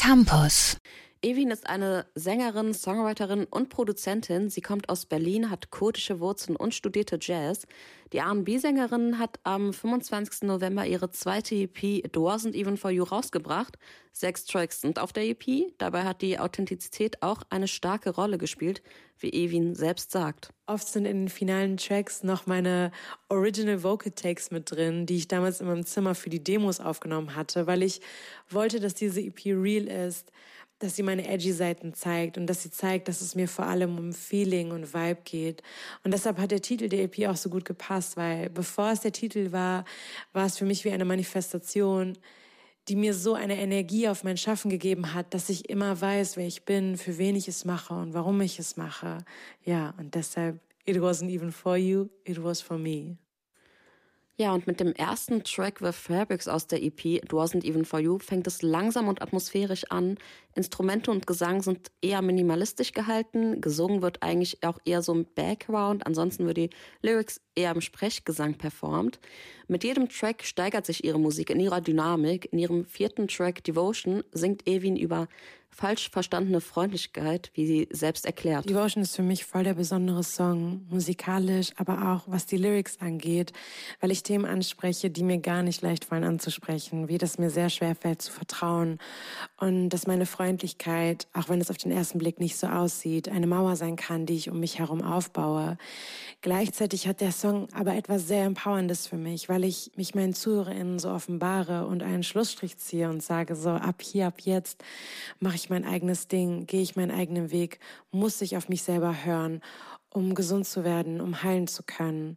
Campus. Evin ist eine Sängerin, Songwriterin und Produzentin. Sie kommt aus Berlin, hat kurdische Wurzeln und studierte Jazz. Die R&B-Sängerin hat am 25. November ihre zweite EP It Wasn't Even For You rausgebracht. 6 Tracks sind auf der EP. Dabei hat die Authentizität auch eine starke Rolle gespielt, wie Evin selbst sagt. Oft sind in den finalen Tracks noch meine Original Vocal Takes mit drin, die ich damals in meinem Zimmer für die Demos aufgenommen hatte, weil ich wollte, dass diese EP real ist, dass sie meine edgy Seiten zeigt und dass sie zeigt, dass es mir vor allem um Feeling und Vibe geht. Und deshalb hat der Titel der EP auch so gut gepasst, weil bevor es der Titel war, war es für mich wie eine Manifestation, die mir so eine Energie auf mein Schaffen gegeben hat, dass ich immer weiß, wer ich bin, für wen ich es mache und warum ich es mache. Ja, und deshalb, it wasn't even for you, it was for me. Ja, und mit dem ersten Track The Fabrics aus der EP It Wasn't Even For You fängt es langsam und atmosphärisch an. Instrumente und Gesang sind eher minimalistisch gehalten. Gesungen wird eigentlich auch eher so im Background. Ansonsten wird die Lyrics eher im Sprechgesang performt. Mit jedem Track steigert sich ihre Musik in ihrer Dynamik. In ihrem 4. Track Devotion singt Evin über falsch verstandene Freundlichkeit, wie sie selbst erklärt. Devotion ist für mich voll der besondere Song, musikalisch, aber auch was die Lyrics angeht, weil ich Themen anspreche, die mir gar nicht leicht fallen anzusprechen, wie das mir sehr schwer fällt zu vertrauen und dass meine Freundlichkeit, auch wenn es auf den ersten Blick nicht so aussieht, eine Mauer sein kann, die ich um mich herum aufbaue. Gleichzeitig hat der Song aber etwas sehr Empowerndes für mich, weil ich mich meinen ZuhörerInnen so offenbare und einen Schlussstrich ziehe und sage so, ab hier, ab jetzt mache ich mein eigenes Ding, gehe ich meinen eigenen Weg, muss ich auf mich selber hören, um gesund zu werden, um heilen zu können.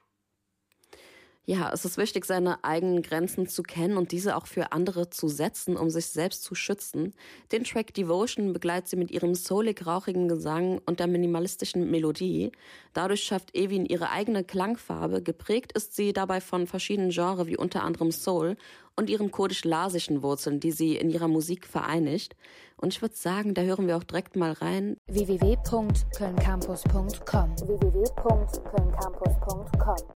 Ja, es ist wichtig, seine eigenen Grenzen zu kennen und diese auch für andere zu setzen, um sich selbst zu schützen. Den Track Devotion begleitet sie mit ihrem soulig-rauchigen Gesang und der minimalistischen Melodie. Dadurch schafft Evin ihre eigene Klangfarbe. Geprägt ist sie dabei von verschiedenen Genres, wie unter anderem Soul und ihren kurdisch-lasischen Wurzeln, die sie in ihrer Musik vereinigt. Und ich würde sagen, da hören wir auch direkt mal rein. www.kölncampus.com